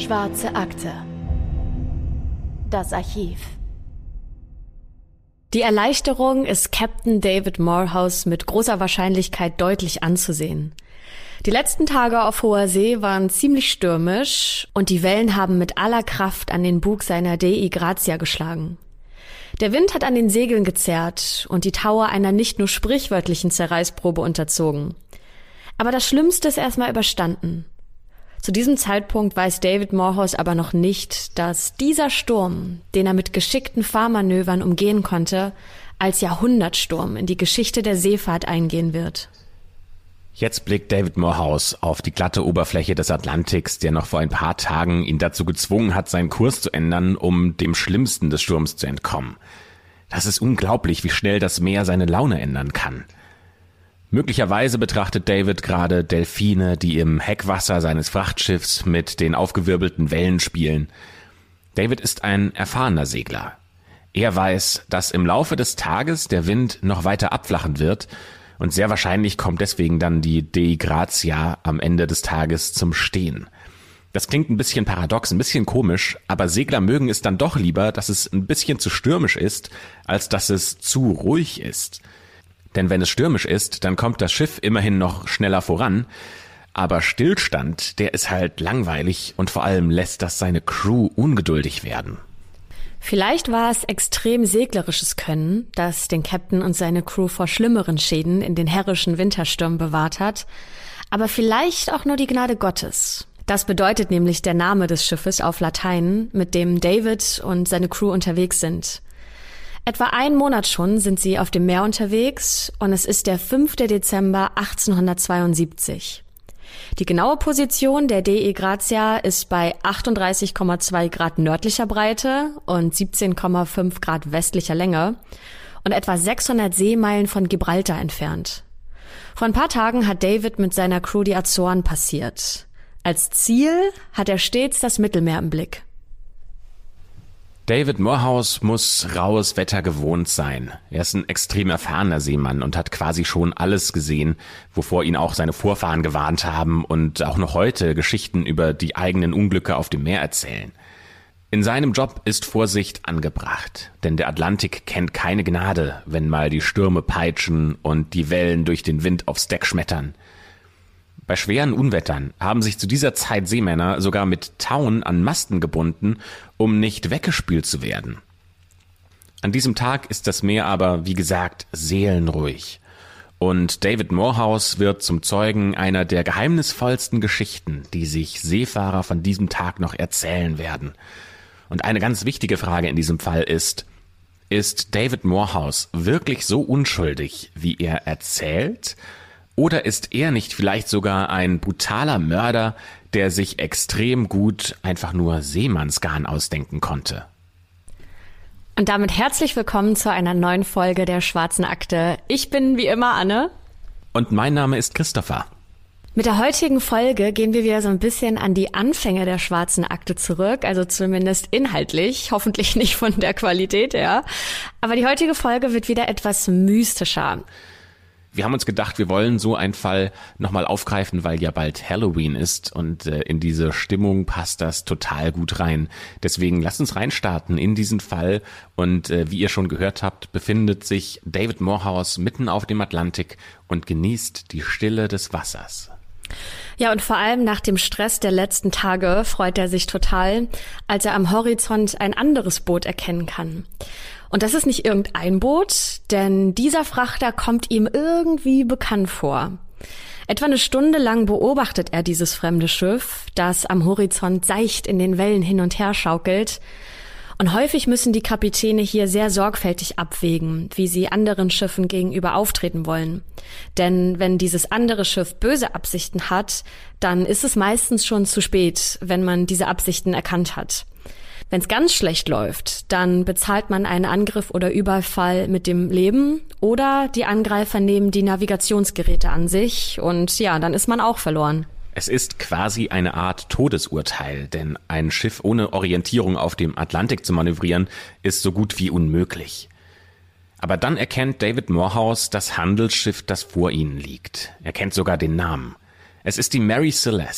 Schwarze Akte. Das Archiv. Die Erleichterung ist Captain David Morehouse mit großer Wahrscheinlichkeit deutlich anzusehen. Die letzten Tage auf hoher See waren ziemlich stürmisch und die Wellen haben mit aller Kraft an den Bug seiner Dei Grazia geschlagen. Der Wind hat an den Segeln gezerrt und die Taue einer nicht nur sprichwörtlichen Zerreißprobe unterzogen. Aber das Schlimmste ist erstmal überstanden. Zu diesem Zeitpunkt weiß David Morehouse aber noch nicht, dass dieser Sturm, den er mit geschickten Fahrmanövern umgehen konnte, als Jahrhundertsturm in die Geschichte der Seefahrt eingehen wird. Jetzt blickt David Morehouse auf die glatte Oberfläche des Atlantiks, der noch vor ein paar Tagen ihn dazu gezwungen hat, seinen Kurs zu ändern, um dem Schlimmsten des Sturms zu entkommen. Das ist unglaublich, wie schnell das Meer seine Laune ändern kann. Möglicherweise betrachtet David gerade Delfine, die im Heckwasser seines Frachtschiffs mit den aufgewirbelten Wellen spielen. David ist ein erfahrener Segler. Er weiß, dass im Laufe des Tages der Wind noch weiter abflachen wird und sehr wahrscheinlich kommt deswegen dann die Dei Grazia am Ende des Tages zum Stehen. Das klingt ein bisschen paradox, ein bisschen komisch, aber Segler mögen es dann doch lieber, dass es ein bisschen zu stürmisch ist, als dass es zu ruhig ist. Denn wenn es stürmisch ist, dann kommt das Schiff immerhin noch schneller voran. Aber Stillstand, der ist halt langweilig und vor allem lässt das seine Crew ungeduldig werden. Vielleicht war es extrem seglerisches Können, das den Captain und seine Crew vor schlimmeren Schäden in den herrischen Winterstürmen bewahrt hat. Aber vielleicht auch nur die Gnade Gottes. Das bedeutet nämlich der Name des Schiffes auf Latein, mit dem David und seine Crew unterwegs sind. Etwa einen Monat schon sind sie auf dem Meer unterwegs und es ist der 5. Dezember 1872. Die genaue Position der Dei Grazia ist bei 38,2 Grad nördlicher Breite und 17,5 Grad westlicher Länge und etwa 600 Seemeilen von Gibraltar entfernt. Vor ein paar Tagen hat David mit seiner Crew die Azoren passiert. Als Ziel hat er stets das Mittelmeer im Blick. David Morehouse muss raues Wetter gewohnt sein. Er ist ein extrem erfahrener Seemann und hat quasi schon alles gesehen, wovor ihn auch seine Vorfahren gewarnt haben und auch noch heute Geschichten über die eigenen Unglücke auf dem Meer erzählen. In seinem Job ist Vorsicht angebracht, denn der Atlantik kennt keine Gnade, wenn mal die Stürme peitschen und die Wellen durch den Wind aufs Deck schmettern. Bei schweren Unwettern haben sich zu dieser Zeit Seemänner sogar mit Tauen an Masten gebunden, um nicht weggespült zu werden. An diesem Tag ist das Meer aber, wie gesagt, seelenruhig. Und David Morehouse wird zum Zeugen einer der geheimnisvollsten Geschichten, die sich Seefahrer von diesem Tag noch erzählen werden. Und eine ganz wichtige Frage in diesem Fall ist David Morehouse wirklich so unschuldig, wie er erzählt? Oder ist er nicht vielleicht sogar ein brutaler Mörder, der sich extrem gut einfach nur Seemannsgarn ausdenken konnte? Und damit herzlich willkommen zu einer neuen Folge der Schwarzen Akte. Ich bin wie immer Anne. Und mein Name ist Christopher. Mit der heutigen Folge gehen wir wieder so ein bisschen an die Anfänge der Schwarzen Akte zurück, also zumindest inhaltlich, hoffentlich nicht von der Qualität her. Aber die heutige Folge wird wieder etwas mystischer. Wir haben uns gedacht, wir wollen so einen Fall nochmal aufgreifen, weil ja bald Halloween ist und in diese Stimmung passt das total gut rein. Deswegen lasst uns reinstarten in diesen Fall und wie ihr schon gehört habt, befindet sich David Morehouse mitten auf dem Atlantik und genießt die Stille des Wassers. Ja, und vor allem nach dem Stress der letzten Tage freut er sich total, als er am Horizont ein anderes Boot erkennen kann. Und das ist nicht irgendein Boot, denn dieser Frachter kommt ihm irgendwie bekannt vor. Etwa eine Stunde lang beobachtet er dieses fremde Schiff, das am Horizont seicht in den Wellen hin und her schaukelt. Und häufig müssen die Kapitäne hier sehr sorgfältig abwägen, wie sie anderen Schiffen gegenüber auftreten wollen. Denn wenn dieses andere Schiff böse Absichten hat, dann ist es meistens schon zu spät, wenn man diese Absichten erkannt hat. Wenn es ganz schlecht läuft, dann bezahlt man einen Angriff oder Überfall mit dem Leben oder die Angreifer nehmen die Navigationsgeräte an sich und ja, dann ist man auch verloren. Es ist quasi eine Art Todesurteil, denn ein Schiff ohne Orientierung auf dem Atlantik zu manövrieren, ist so gut wie unmöglich. Aber dann erkennt David Morehouse das Handelsschiff, das vor ihnen liegt. Er kennt sogar den Namen. Es ist die Mary Celeste.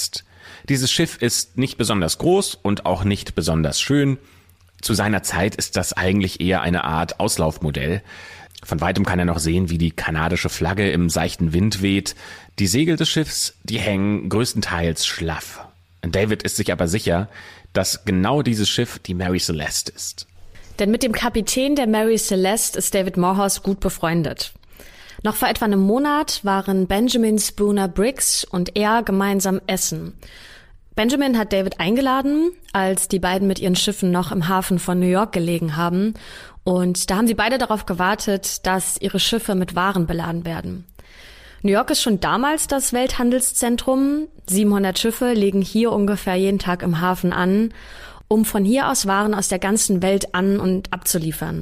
Dieses Schiff ist nicht besonders groß und auch nicht besonders schön. Zu seiner Zeit ist das eigentlich eher eine Art Auslaufmodell. Von weitem kann er noch sehen, wie die kanadische Flagge im seichten Wind weht. Die Segel des Schiffs, die hängen größtenteils schlaff. David ist sich aber sicher, dass genau dieses Schiff die Mary Celeste ist. Denn mit dem Kapitän der Mary Celeste ist David Morehouse gut befreundet. Noch vor etwa einem Monat waren Benjamin Spooner Briggs und er gemeinsam essen. Benjamin hat David eingeladen, als die beiden mit ihren Schiffen noch im Hafen von New York gelegen haben. Und da haben sie beide darauf gewartet, dass ihre Schiffe mit Waren beladen werden. New York ist schon damals das Welthandelszentrum. 700 Schiffe legen hier ungefähr jeden Tag im Hafen an, um von hier aus Waren aus der ganzen Welt an- und abzuliefern.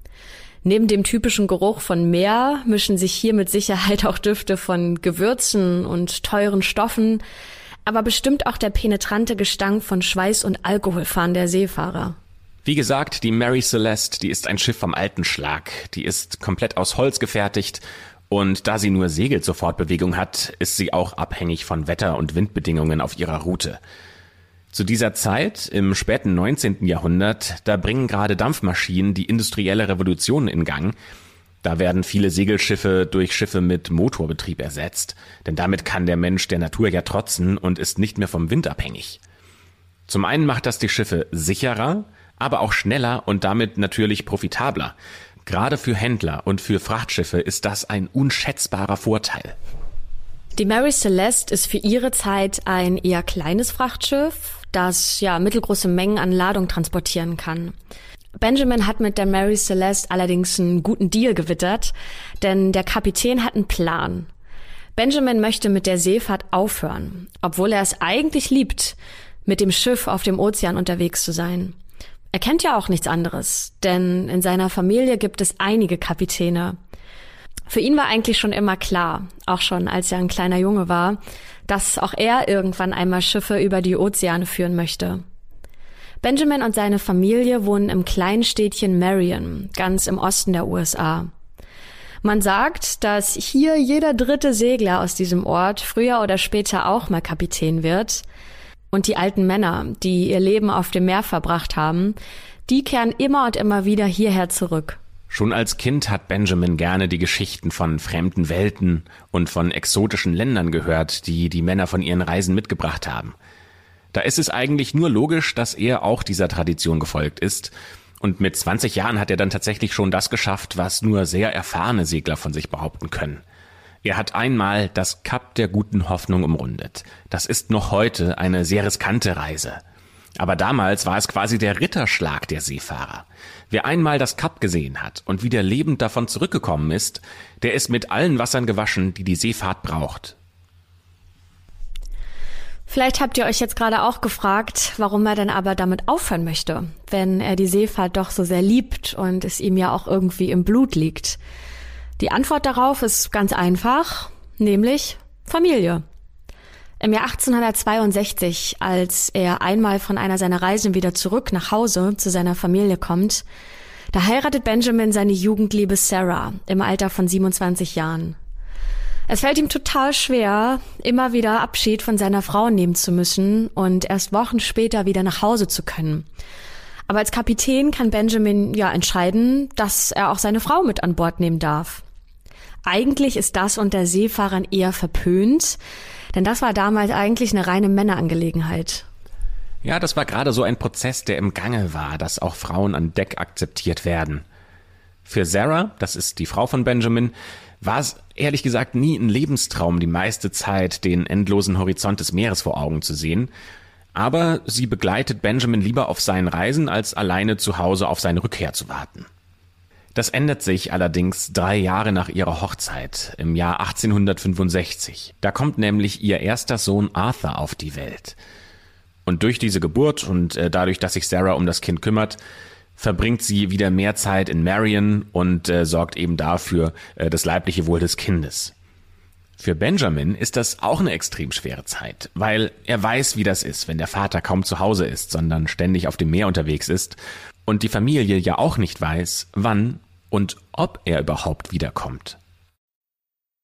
Neben dem typischen Geruch von Meer mischen sich hier mit Sicherheit auch Düfte von Gewürzen und teuren Stoffen, aber bestimmt auch der penetrante Gestank von Schweiß und Alkoholfahren der Seefahrer. Wie gesagt, die Mary Celeste, die ist ein Schiff vom alten Schlag. Die ist komplett aus Holz gefertigt und da sie nur Segel zur Fortbewegung hat, ist sie auch abhängig von Wetter- und Windbedingungen auf ihrer Route. Zu dieser Zeit, im späten 19. Jahrhundert, da bringen gerade Dampfmaschinen die industrielle Revolution in Gang. Da werden viele Segelschiffe durch Schiffe mit Motorbetrieb ersetzt, denn damit kann der Mensch der Natur ja trotzen und ist nicht mehr vom Wind abhängig. Zum einen macht das die Schiffe sicherer, aber auch schneller und damit natürlich profitabler. Gerade für Händler und für Frachtschiffe ist das ein unschätzbarer Vorteil. Die Mary Celeste ist für ihre Zeit ein eher kleines Frachtschiff, das mittelgroße Mengen an Ladung transportieren kann. Benjamin hat mit der Mary Celeste allerdings einen guten Deal gewittert, denn der Kapitän hat einen Plan. Benjamin möchte mit der Seefahrt aufhören, obwohl er es eigentlich liebt, mit dem Schiff auf dem Ozean unterwegs zu sein. Er kennt ja auch nichts anderes, denn in seiner Familie gibt es einige Kapitäne. Für ihn war eigentlich schon immer klar, auch schon als er ein kleiner Junge war, dass auch er irgendwann einmal Schiffe über die Ozeane führen möchte. Benjamin und seine Familie wohnen im kleinen Städtchen Marion, ganz im Osten der USA. Man sagt, dass hier jeder dritte Segler aus diesem Ort früher oder später auch mal Kapitän wird. Und die alten Männer, die ihr Leben auf dem Meer verbracht haben, die kehren immer und immer wieder hierher zurück. Schon als Kind hat Benjamin gerne die Geschichten von fremden Welten und von exotischen Ländern gehört, die die Männer von ihren Reisen mitgebracht haben. Da ist es eigentlich nur logisch, dass er auch dieser Tradition gefolgt ist. Und mit 20 Jahren hat er dann tatsächlich schon das geschafft, was nur sehr erfahrene Segler von sich behaupten können. Er hat einmal das Kap der Guten Hoffnung umrundet. Das ist noch heute eine sehr riskante Reise. Aber damals war es quasi der Ritterschlag der Seefahrer. Wer einmal das Kap gesehen hat und wieder lebend davon zurückgekommen ist, der ist mit allen Wassern gewaschen, die die Seefahrt braucht. Vielleicht habt ihr euch jetzt gerade auch gefragt, warum er denn aber damit aufhören möchte, wenn er die Seefahrt doch so sehr liebt und es ihm ja auch irgendwie im Blut liegt. Die Antwort darauf ist ganz einfach, nämlich Familie. Im Jahr 1862, als er einmal von einer seiner Reisen wieder zurück nach Hause zu seiner Familie kommt, da heiratet Benjamin seine Jugendliebe Sarah im Alter von 27 Jahren. Es fällt ihm total schwer, immer wieder Abschied von seiner Frau nehmen zu müssen und erst Wochen später wieder nach Hause zu können. Aber als Kapitän kann Benjamin entscheiden, dass er auch seine Frau mit an Bord nehmen darf. Eigentlich ist das unter Seefahrern eher verpönt, denn das war damals eigentlich eine reine Männerangelegenheit. Ja, das war gerade so ein Prozess, der im Gange war, dass auch Frauen an Deck akzeptiert werden. Für Sarah, das ist die Frau von Benjamin, war es ehrlich gesagt nie ein Lebenstraum, die meiste Zeit den endlosen Horizont des Meeres vor Augen zu sehen. Aber sie begleitet Benjamin lieber auf seinen Reisen, als alleine zu Hause auf seine Rückkehr zu warten. Das ändert sich allerdings 3 Jahre nach ihrer Hochzeit, im Jahr 1865. Da kommt nämlich ihr erster Sohn Arthur auf die Welt. Und durch diese Geburt und dadurch, dass sich Sarah um das Kind kümmert, verbringt sie wieder mehr Zeit in Marion und sorgt eben dafür das leibliche Wohl des Kindes. Für Benjamin ist das auch eine extrem schwere Zeit, weil er weiß, wie das ist, wenn der Vater kaum zu Hause ist, sondern ständig auf dem Meer unterwegs ist und die Familie ja auch nicht weiß, wann und ob er überhaupt wiederkommt.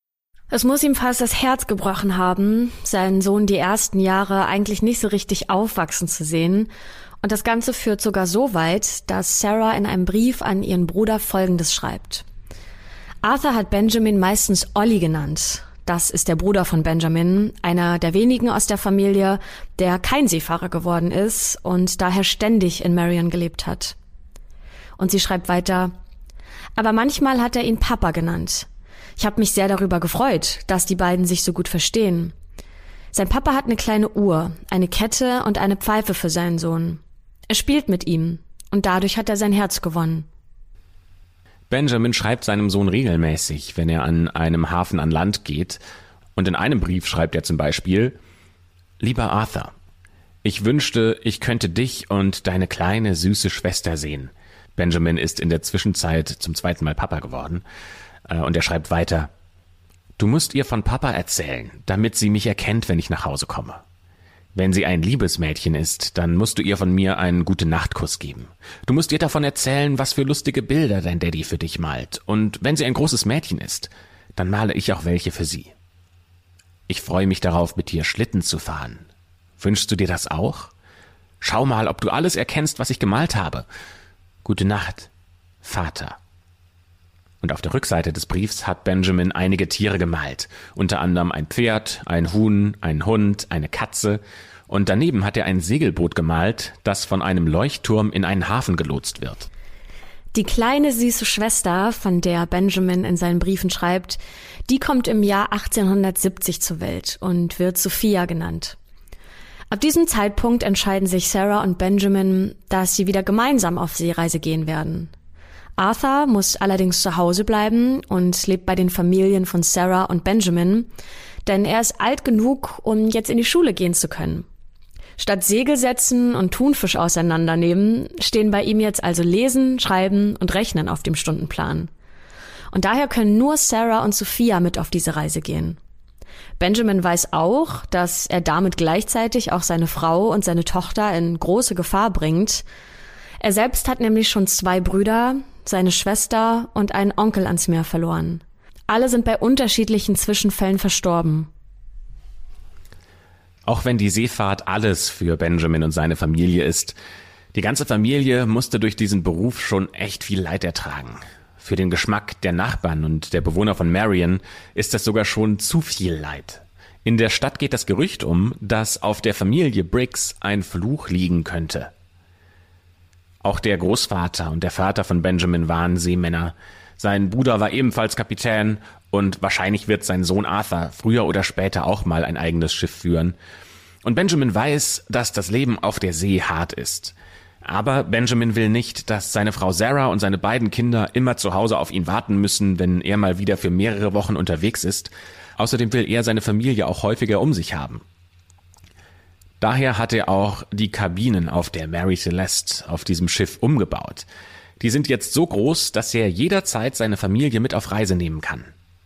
Es muss ihm fast das Herz gebrochen haben, seinen Sohn die ersten Jahre eigentlich nicht so richtig aufwachsen zu sehen. Und das Ganze führt sogar so weit, dass Sarah in einem Brief an ihren Bruder Folgendes schreibt. Arthur hat Benjamin meistens Ollie genannt. Das ist der Bruder von Benjamin, einer der wenigen aus der Familie, der kein Seefahrer geworden ist und daher ständig in Marion gelebt hat. Und sie schreibt weiter, aber manchmal hat er ihn Papa genannt. Ich habe mich sehr darüber gefreut, dass die beiden sich so gut verstehen. Sein Papa hat eine kleine Uhr, eine Kette und eine Pfeife für seinen Sohn. Er spielt mit ihm und dadurch hat er sein Herz gewonnen. Benjamin schreibt seinem Sohn regelmäßig, wenn er an einem Hafen an Land geht. Und in einem Brief schreibt er zum Beispiel, Lieber Arthur, ich wünschte, ich könnte dich und deine kleine, süße Schwester sehen. Benjamin ist in der Zwischenzeit zum 2. Mal Papa geworden. Und er schreibt weiter, du musst ihr von Papa erzählen, damit sie mich erkennt, wenn ich nach Hause komme. Wenn sie ein Liebesmädchen ist, dann musst du ihr von mir einen Gute-Nacht-Kuss geben. Du musst ihr davon erzählen, was für lustige Bilder dein Daddy für dich malt. Und wenn sie ein großes Mädchen ist, dann male ich auch welche für sie. Ich freue mich darauf, mit dir Schlitten zu fahren. Wünschst du dir das auch? Schau mal, ob du alles erkennst, was ich gemalt habe. Gute Nacht, Vater. Und auf der Rückseite des Briefs hat Benjamin einige Tiere gemalt, unter anderem ein Pferd, ein Huhn, ein Hund, eine Katze und daneben hat er ein Segelboot gemalt, das von einem Leuchtturm in einen Hafen gelotst wird. Die kleine süße Schwester, von der Benjamin in seinen Briefen schreibt, die kommt im Jahr 1870 zur Welt und wird Sophia genannt. Ab diesem Zeitpunkt entscheiden sich Sarah und Benjamin, dass sie wieder gemeinsam auf Seereise gehen werden. Arthur muss allerdings zu Hause bleiben und lebt bei den Familien von Sarah und Benjamin, denn er ist alt genug, um jetzt in die Schule gehen zu können. Statt Segel setzen und Thunfisch auseinandernehmen, stehen bei ihm jetzt also Lesen, Schreiben und Rechnen auf dem Stundenplan. Und daher können nur Sarah und Sophia mit auf diese Reise gehen. Benjamin weiß auch, dass er damit gleichzeitig auch seine Frau und seine Tochter in große Gefahr bringt. Er selbst hat nämlich schon 2 Brüder, seine Schwester und einen Onkel ans Meer verloren. Alle sind bei unterschiedlichen Zwischenfällen verstorben. Auch wenn die Seefahrt alles für Benjamin und seine Familie ist, die ganze Familie musste durch diesen Beruf schon echt viel Leid ertragen. Für den Geschmack der Nachbarn und der Bewohner von Marion ist das sogar schon zu viel Leid. In der Stadt geht das Gerücht um, dass auf der Familie Briggs ein Fluch liegen könnte. Auch der Großvater und der Vater von Benjamin waren Seemänner. Sein Bruder war ebenfalls Kapitän und wahrscheinlich wird sein Sohn Arthur früher oder später auch mal ein eigenes Schiff führen. Und Benjamin weiß, dass das Leben auf der See hart ist. Aber Benjamin will nicht, dass seine Frau Sarah und seine beiden Kinder immer zu Hause auf ihn warten müssen, wenn er mal wieder für mehrere Wochen unterwegs ist. Außerdem will er seine Familie auch häufiger um sich haben. Daher hat er auch die Kabinen auf der Mary Celeste auf diesem Schiff umgebaut. Die sind jetzt so groß, dass er jederzeit seine Familie mit auf Reise nehmen kann.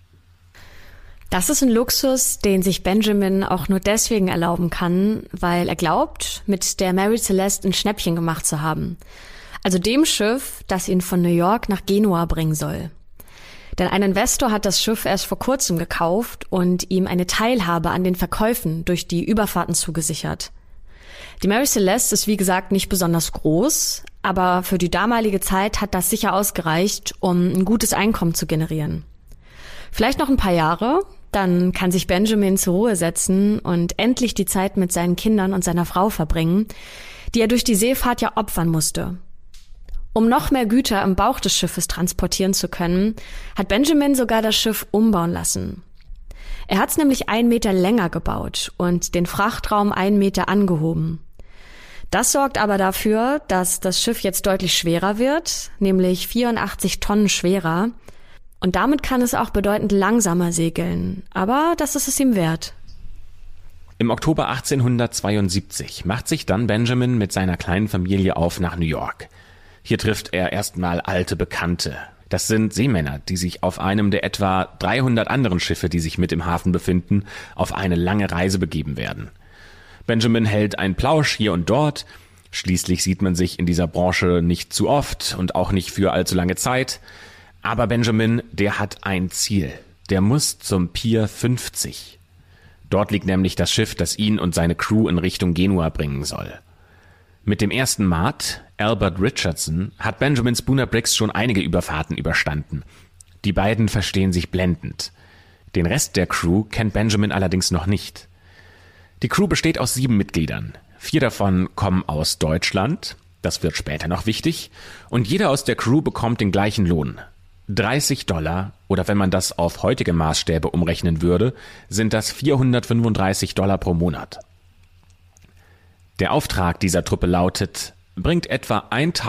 Das ist ein Luxus, den sich Benjamin auch nur deswegen erlauben kann, weil er glaubt, mit der Mary Celeste ein Schnäppchen gemacht zu haben. Also dem Schiff, das ihn von New York nach Genua bringen soll. Denn ein Investor hat das Schiff erst vor kurzem gekauft und ihm eine Teilhabe an den Verkäufen durch die Überfahrten zugesichert. Die Mary Celeste ist wie gesagt nicht besonders groß, aber für die damalige Zeit hat das sicher ausgereicht, um ein gutes Einkommen zu generieren. Vielleicht noch ein paar Jahre, dann kann sich Benjamin zur Ruhe setzen und endlich die Zeit mit seinen Kindern und seiner Frau verbringen, die er durch die Seefahrt ja opfern musste. Um noch mehr Güter im Bauch des Schiffes transportieren zu können, hat Benjamin sogar das Schiff umbauen lassen. Er hat es nämlich 1 Meter länger gebaut und den Frachtraum 1 Meter angehoben. Das sorgt aber dafür, dass das Schiff jetzt deutlich schwerer wird, nämlich 84 Tonnen schwerer. Und damit kann es auch bedeutend langsamer segeln. Aber das ist es ihm wert. Im Oktober 1872 macht sich dann Benjamin mit seiner kleinen Familie auf nach New York. Hier trifft er erstmal alte Bekannte. Das sind Seemänner, die sich auf einem der etwa 300 anderen Schiffe, die sich mit im Hafen befinden, auf eine lange Reise begeben werden. Benjamin hält einen Plausch hier und dort. Schließlich sieht man sich in dieser Branche nicht zu oft und auch nicht für allzu lange Zeit. Aber Benjamin, der hat ein Ziel. der muss zum Pier 50. Dort liegt nämlich das Schiff, das ihn und seine Crew in Richtung Genua bringen soll. Mit dem ersten Maat, Albert Richardson, hat Benjamin Spooner Briggs schon einige Überfahrten überstanden. Die beiden verstehen sich blendend. Den Rest der Crew kennt Benjamin allerdings noch nicht. Die Crew besteht aus 7 Mitgliedern. 4 davon kommen aus Deutschland, das wird später noch wichtig, und jeder aus der Crew bekommt den gleichen Lohn. $30 oder wenn man das auf heutige Maßstäbe umrechnen würde, sind das $435 pro Monat. Der Auftrag dieser Truppe lautet, bringt etwa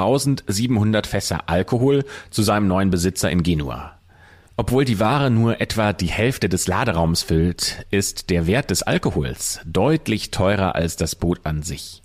1700 Fässer Alkohol zu seinem neuen Besitzer in Genua. Obwohl die Ware nur etwa die Hälfte des Laderaums füllt, ist der Wert des Alkohols deutlich teurer als das Boot an sich.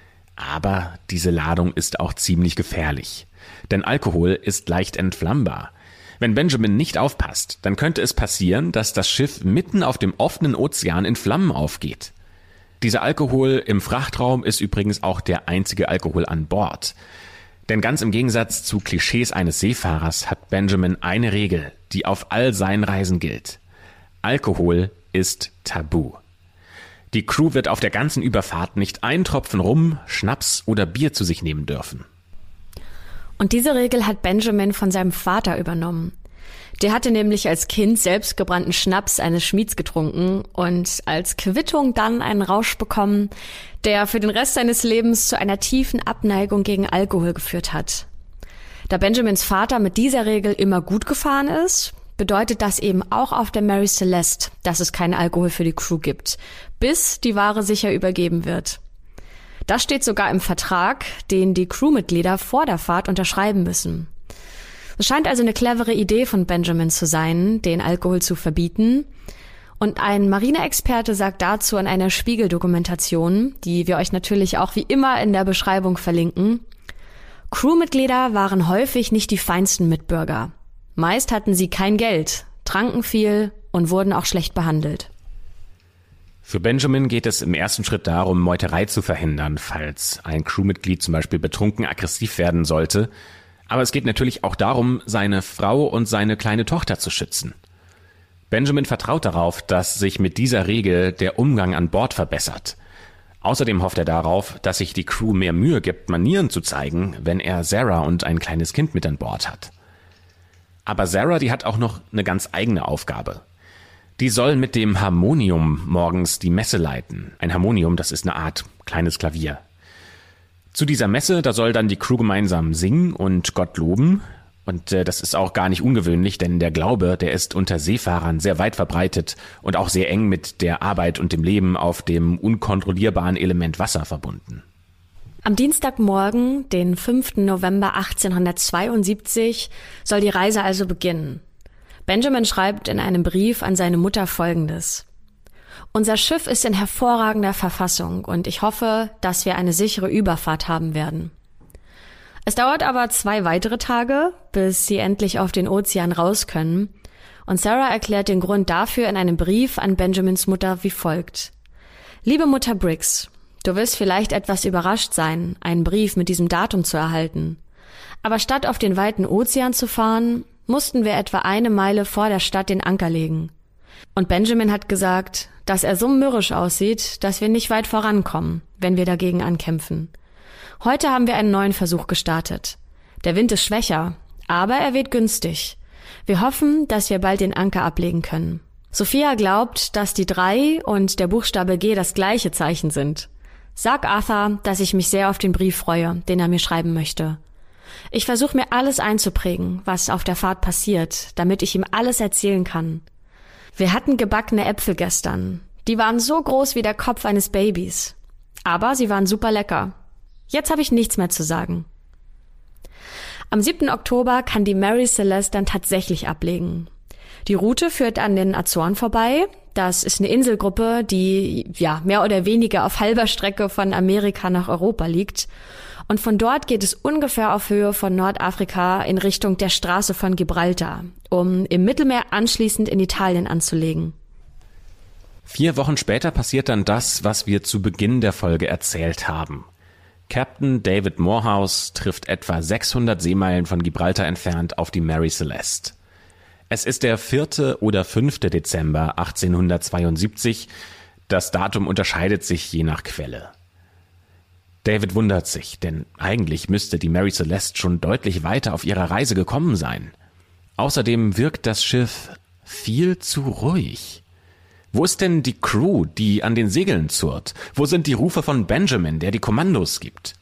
Aber diese Ladung ist auch ziemlich gefährlich, denn Alkohol ist leicht entflammbar. Wenn Benjamin nicht aufpasst, dann könnte es passieren, dass das Schiff mitten auf dem offenen Ozean in Flammen aufgeht. Dieser Alkohol im Frachtraum ist übrigens auch der einzige Alkohol an Bord. Denn ganz im Gegensatz zu Klischees eines Seefahrers hat Benjamin eine Regel, die auf all seinen Reisen gilt. Alkohol ist tabu. Die Crew wird auf der ganzen Überfahrt nicht einen Tropfen Rum, Schnaps oder Bier zu sich nehmen dürfen. Und diese Regel hat Benjamin von seinem Vater übernommen. Der hatte nämlich als Kind selbstgebrannten Schnaps eines Schmieds getrunken und als Quittung dann einen Rausch bekommen, der für den Rest seines Lebens zu einer tiefen Abneigung gegen Alkohol geführt hat. Da Benjamins Vater mit dieser Regel immer gut gefahren ist, bedeutet das eben auch auf der Mary Celeste, dass es keinen Alkohol für die Crew gibt, bis die Ware sicher übergeben wird. Das steht sogar im Vertrag, den die Crewmitglieder vor der Fahrt unterschreiben müssen. Es scheint also eine clevere Idee von Benjamin zu sein, den Alkohol zu verbieten. Und ein Marineexperte sagt dazu in einer Spiegel-Dokumentation, die wir euch natürlich auch wie immer in der Beschreibung verlinken: Crewmitglieder waren häufig nicht die feinsten Mitbürger. Meist hatten sie kein Geld, tranken viel und wurden auch schlecht behandelt. Für Benjamin geht es im ersten Schritt darum, Meuterei zu verhindern, falls ein Crewmitglied zum Beispiel betrunken aggressiv werden sollte. Aber es geht natürlich auch darum, seine Frau und seine kleine Tochter zu schützen. Benjamin vertraut darauf, dass sich mit dieser Regel der Umgang an Bord verbessert. Außerdem hofft er darauf, dass sich die Crew mehr Mühe gibt, Manieren zu zeigen, wenn er Sarah und ein kleines Kind mit an Bord hat. Aber Sarah, die hat auch noch eine ganz eigene Aufgabe. Die soll mit dem Harmonium morgens die Messe leiten. Ein Harmonium, das ist eine Art kleines Klavier. Zu dieser Messe, da soll dann die Crew gemeinsam singen und Gott loben. Und das ist auch gar nicht ungewöhnlich, denn der Glaube, der ist unter Seefahrern sehr weit verbreitet und auch sehr eng mit der Arbeit und dem Leben auf dem unkontrollierbaren Element Wasser verbunden. Am Dienstagmorgen, den 5. November 1872, soll die Reise also beginnen. Benjamin schreibt in einem Brief an seine Mutter Folgendes: Unser Schiff ist in hervorragender Verfassung und ich hoffe, dass wir eine sichere Überfahrt haben werden. Es dauert aber 2 weitere Tage, bis sie endlich auf den Ozean raus können, und Sarah erklärt den Grund dafür in einem Brief an Benjamins Mutter wie folgt: Liebe Mutter Briggs, du wirst vielleicht etwas überrascht sein, einen Brief mit diesem Datum zu erhalten. Aber statt auf den weiten Ozean zu fahren, mussten wir etwa 1 Meile vor der Stadt den Anker legen. Und Benjamin hat gesagt, dass er so mürrisch aussieht, dass wir nicht weit vorankommen, wenn wir dagegen ankämpfen. Heute haben wir einen neuen Versuch gestartet. Der Wind ist schwächer, aber er weht günstig. Wir hoffen, dass wir bald den Anker ablegen können. Sophia glaubt, dass die 3 und der Buchstabe G das gleiche Zeichen sind. Sag Arthur, dass ich mich sehr auf den Brief freue, den er mir schreiben möchte. Ich versuche mir alles einzuprägen, was auf der Fahrt passiert, damit ich ihm alles erzählen kann. Wir hatten gebackene Äpfel gestern. Die waren so groß wie der Kopf eines Babys. Aber sie waren super lecker. Jetzt habe ich nichts mehr zu sagen. Am 7. Oktober kann die Mary Celeste dann tatsächlich ablegen. Die Route führt an den Azoren vorbei. Das ist eine Inselgruppe, die mehr oder weniger auf halber Strecke von Amerika nach Europa liegt. Und von dort geht es ungefähr auf Höhe von Nordafrika in Richtung der Straße von Gibraltar, um im Mittelmeer anschließend in Italien anzulegen. 4 Wochen später passiert dann das, was wir zu Beginn der Folge erzählt haben. Captain David Morehouse trifft etwa 600 Seemeilen von Gibraltar entfernt auf die Mary Celeste. Es ist der 4. oder 5. Dezember 1872. Das Datum unterscheidet sich je nach Quelle. David wundert sich, denn eigentlich müsste die Mary Celeste schon deutlich weiter auf ihrer Reise gekommen sein. Außerdem wirkt das Schiff viel zu ruhig. Wo ist denn die Crew, die an den Segeln zurrt? Wo sind die Rufe von Benjamin, der die Kommandos gibt?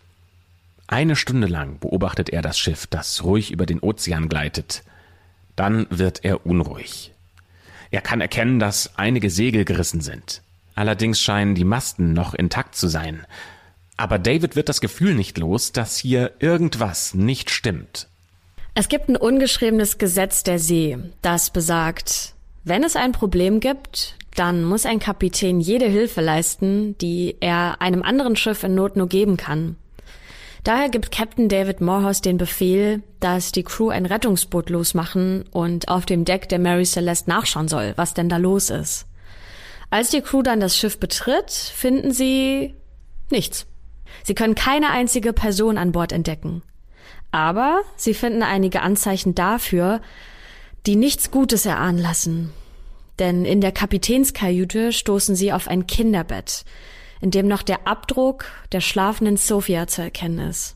1 Stunde lang beobachtet er das Schiff, das ruhig über den Ozean gleitet. Dann wird er unruhig. Er kann erkennen, dass einige Segel gerissen sind. Allerdings scheinen die Masten noch intakt zu sein. Aber David wird das Gefühl nicht los, dass hier irgendwas nicht stimmt. Es gibt ein ungeschriebenes Gesetz der See, das besagt, wenn es ein Problem gibt, dann muss ein Kapitän jede Hilfe leisten, die er einem anderen Schiff in Not nur geben kann. Daher gibt Captain David Morehouse den Befehl, dass die Crew ein Rettungsboot losmachen und auf dem Deck der Mary Celeste nachschauen soll, was denn da los ist. Als die Crew dann das Schiff betritt, finden sie nichts. Sie können keine einzige Person an Bord entdecken. Aber sie finden einige Anzeichen dafür, die nichts Gutes erahnen lassen. Denn in der Kapitänskajüte stoßen sie auf ein Kinderbett, in dem noch der Abdruck der schlafenden Sophia zu erkennen ist.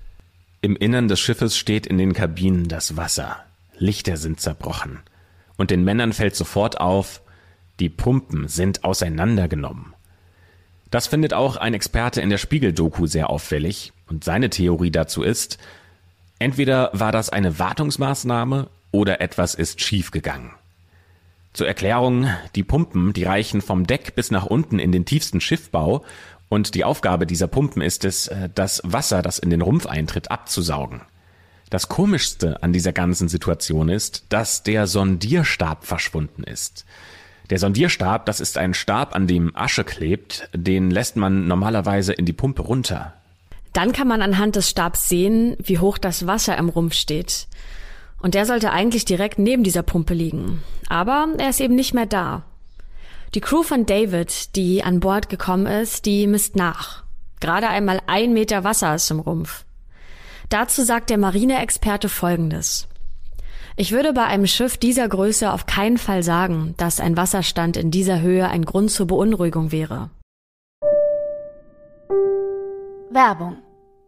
Im Innern des Schiffes steht in den Kabinen das Wasser. Lichter sind zerbrochen. Und den Männern fällt sofort auf, die Pumpen sind auseinandergenommen. Das findet auch ein Experte in der Spiegel-Doku sehr auffällig. Und seine Theorie dazu ist, entweder war das eine Wartungsmaßnahme oder etwas ist schiefgegangen. Zur Erklärung, die Pumpen, die reichen vom Deck bis nach unten in den tiefsten Schiffbau und die Aufgabe dieser Pumpen ist es, das Wasser, das in den Rumpf eintritt, abzusaugen. Das Komischste an dieser ganzen Situation ist, dass der Sondierstab verschwunden ist. Der Sondierstab, das ist ein Stab, an dem Asche klebt, den lässt man normalerweise in die Pumpe runter. Dann kann man anhand des Stabs sehen, wie hoch das Wasser im Rumpf steht. Und der sollte eigentlich direkt neben dieser Pumpe liegen. Aber er ist eben nicht mehr da. Die Crew von David, die an Bord gekommen ist, die misst nach. Gerade einmal 1 Meter Wasser ist im Rumpf. Dazu sagt der Marineexperte Folgendes. Ich würde bei einem Schiff dieser Größe auf keinen Fall sagen, dass ein Wasserstand in dieser Höhe ein Grund zur Beunruhigung wäre. Werbung.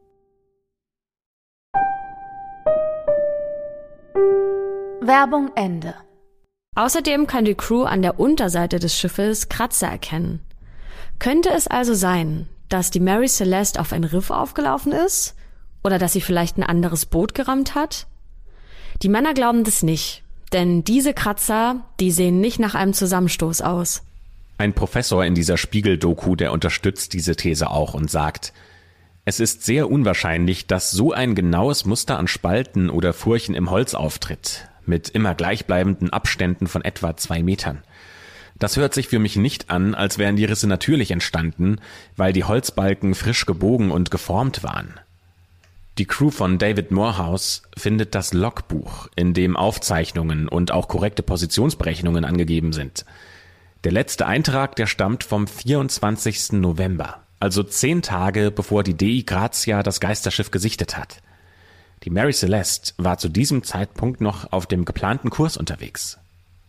Werbung Ende. Außerdem kann die Crew an der Unterseite des Schiffes Kratzer erkennen. Könnte es also sein, dass die Mary Celeste auf ein Riff aufgelaufen ist? Oder dass sie vielleicht ein anderes Boot gerammt hat? Die Männer glauben das nicht, denn diese Kratzer, die sehen nicht nach einem Zusammenstoß aus. Ein Professor in dieser Spiegel-Doku, der unterstützt diese These auch und sagt, es ist sehr unwahrscheinlich, dass so ein genaues Muster an Spalten oder Furchen im Holz auftritt, mit immer gleichbleibenden Abständen von etwa 2 Metern. Das hört sich für mich nicht an, als wären die Risse natürlich entstanden, weil die Holzbalken frisch gebogen und geformt waren. Die Crew von David Morehouse findet das Logbuch, in dem Aufzeichnungen und auch korrekte Positionsberechnungen angegeben sind. Der letzte Eintrag, der stammt vom 24. November, also 10 Tage bevor die Dei Grazia das Geisterschiff gesichtet hat. Die Mary Celeste war zu diesem Zeitpunkt noch auf dem geplanten Kurs unterwegs.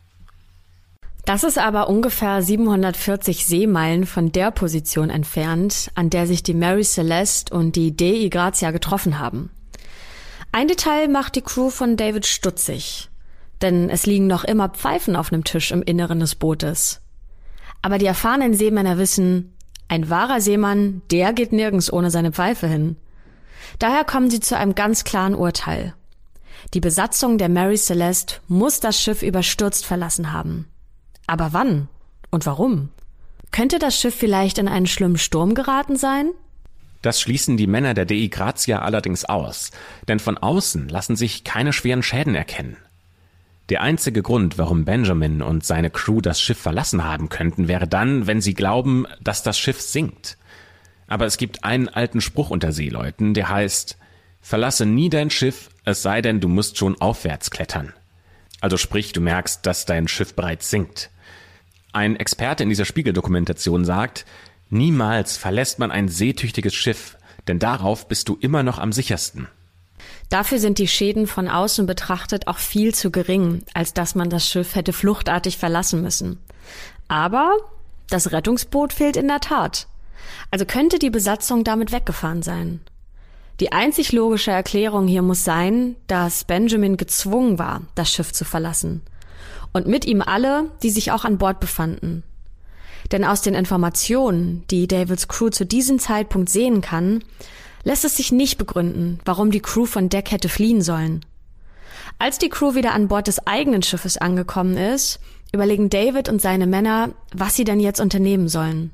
Das ist aber ungefähr 740 Seemeilen von der Position entfernt, an der sich die Mary Celeste und die Dei Grazia getroffen haben. Ein Detail macht die Crew von David stutzig, denn es liegen noch immer Pfeifen auf einem Tisch im Inneren des Bootes. Aber die erfahrenen Seemänner wissen, ein wahrer Seemann, der geht nirgends ohne seine Pfeife hin. Daher kommen sie zu einem ganz klaren Urteil. Die Besatzung der Mary Celeste muss das Schiff überstürzt verlassen haben. Aber wann und warum? Könnte das Schiff vielleicht in einen schlimmen Sturm geraten sein? Das schließen die Männer der Dei Grazia allerdings aus, denn von außen lassen sich keine schweren Schäden erkennen. Der einzige Grund, warum Benjamin und seine Crew das Schiff verlassen haben könnten, wäre dann, wenn sie glauben, dass das Schiff sinkt. Aber es gibt einen alten Spruch unter Seeleuten, der heißt, verlasse nie dein Schiff, es sei denn, du musst schon aufwärts klettern. Also sprich, du merkst, dass dein Schiff bereits sinkt. Ein Experte in dieser Spiegeldokumentation sagt, niemals verlässt man ein seetüchtiges Schiff, denn darauf bist du immer noch am sichersten. Dafür sind die Schäden von außen betrachtet auch viel zu gering, als dass man das Schiff hätte fluchtartig verlassen müssen. Aber das Rettungsboot fehlt in der Tat. Also könnte die Besatzung damit weggefahren sein. Die einzig logische Erklärung hier muss sein, dass Benjamin gezwungen war, das Schiff zu verlassen. Und mit ihm alle, die sich auch an Bord befanden. Denn aus den Informationen, die Davids Crew zu diesem Zeitpunkt sehen kann, lässt es sich nicht begründen, warum die Crew von Deck hätte fliehen sollen. Als die Crew wieder an Bord des eigenen Schiffes angekommen ist, überlegen David und seine Männer, was sie denn jetzt unternehmen sollen.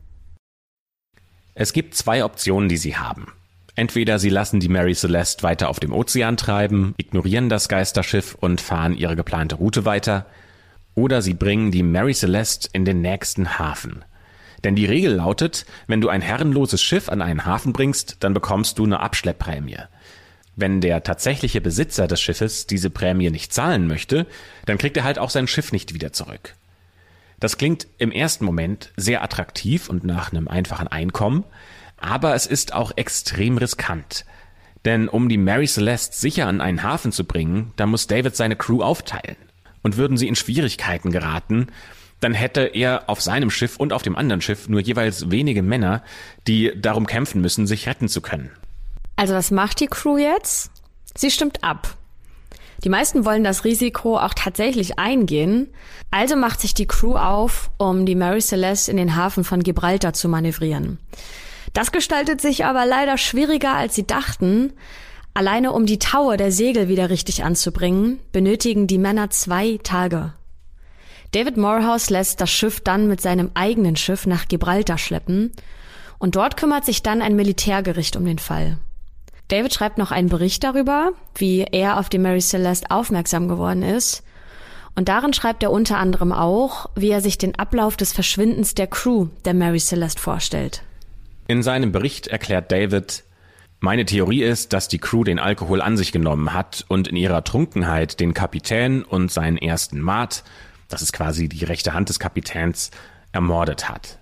Es gibt 2 Optionen, die sie haben. Entweder sie lassen die Mary Celeste weiter auf dem Ozean treiben, ignorieren das Geisterschiff und fahren ihre geplante Route weiter, oder sie bringen die Mary Celeste in den nächsten Hafen. Denn die Regel lautet, wenn du ein herrenloses Schiff an einen Hafen bringst, dann bekommst du eine Abschleppprämie. Wenn der tatsächliche Besitzer des Schiffes diese Prämie nicht zahlen möchte, dann kriegt er halt auch sein Schiff nicht wieder zurück. Das klingt im ersten Moment sehr attraktiv und nach einem einfachen Einkommen, aber es ist auch extrem riskant. Denn um die Mary Celeste sicher an einen Hafen zu bringen, da muss David seine Crew aufteilen. Und würden sie in Schwierigkeiten geraten, dann hätte er auf seinem Schiff und auf dem anderen Schiff nur jeweils wenige Männer, die darum kämpfen müssen, sich retten zu können. Also was macht die Crew jetzt? Sie stimmt ab. Die meisten wollen das Risiko auch tatsächlich eingehen, also macht sich die Crew auf, um die Mary Celeste in den Hafen von Gibraltar zu manövrieren. Das gestaltet sich aber leider schwieriger, als sie dachten. Alleine um die Taue der Segel wieder richtig anzubringen, benötigen die Männer 2 Tage. David Morehouse lässt das Schiff dann mit seinem eigenen Schiff nach Gibraltar schleppen und dort kümmert sich dann ein Militärgericht um den Fall. David schreibt noch einen Bericht darüber, wie er auf die Mary Celeste aufmerksam geworden ist und darin schreibt er unter anderem auch, wie er sich den Ablauf des Verschwindens der Crew der Mary Celeste vorstellt. In seinem Bericht erklärt David: Meine Theorie ist, dass die Crew den Alkohol an sich genommen hat und in ihrer Trunkenheit den Kapitän und seinen ersten Mat, das ist quasi die rechte Hand des Kapitäns, ermordet hat.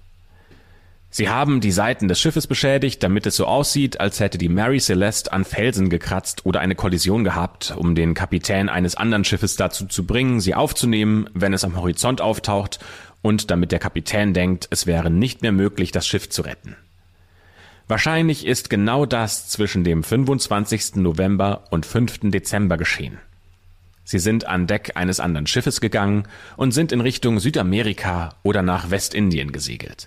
Sie haben die Seiten des Schiffes beschädigt, damit es so aussieht, als hätte die Mary Celeste an Felsen gekratzt oder eine Kollision gehabt, um den Kapitän eines anderen Schiffes dazu zu bringen, sie aufzunehmen, wenn es am Horizont auftaucht, und damit der Kapitän denkt, es wäre nicht mehr möglich, das Schiff zu retten. Wahrscheinlich ist genau das zwischen dem 25. November und 5. Dezember geschehen. Sie sind an Deck eines anderen Schiffes gegangen und sind in Richtung Südamerika oder nach Westindien gesegelt.